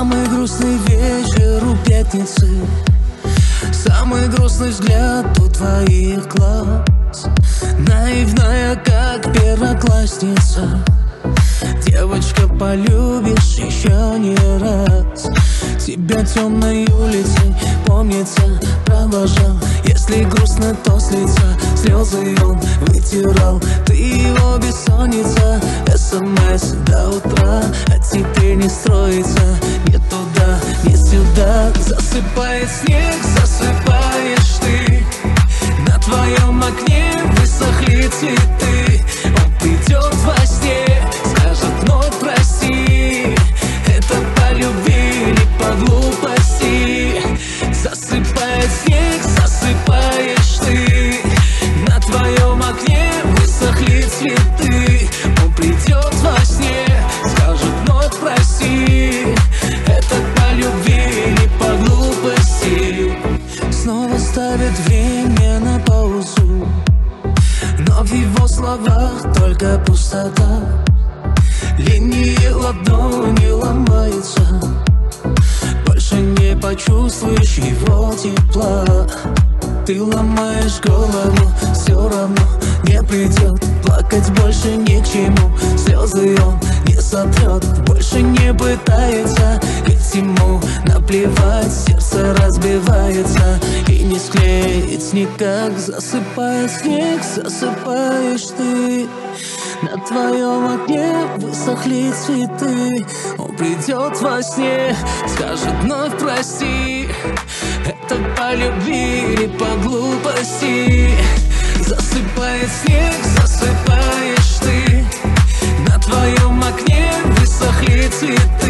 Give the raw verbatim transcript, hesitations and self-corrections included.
Самый грустный вечер у пятницы, самый грустный взгляд у твоих глаз. Наивная, как первоклассница, девочка, полюбишь еще не раз. Тебя темной улицей, помнится, провожал. Если грустно, то с лица слезы он вытирал. Ты его бессонница, смс до утра. А теперь не строится, не туда, не сюда. Засыпает снег, засыпаешь ты. На твоем окне высохли цветы. Он придет во сне, скажет вновь прости. Это по любви или по глупости. Засыпает снег, засыпаешь ты. На твоем окне высохли цветы. Он придет во сне, скажет вновь прости. Это по любви или по глупости. Снова ставит время на паузу, но в его словах только пустота. Линии ладони ломаются, больше не почувствуешь его тепла. Ты ломаешь голову, все равно не придет. Плакать больше ни к чему, слезы он не сотрет. Больше не пытается, ведь ему наплевать. Сердце разбивается и не склеить никак. Засыпает снег, засыпаешь ты. На твоем окне высохли цветы. Он придет во сне, скажет вновь прости. Это по любви или по глупости. Засыпает снег, засыпаешь ты. На твоем окне высохли цветы.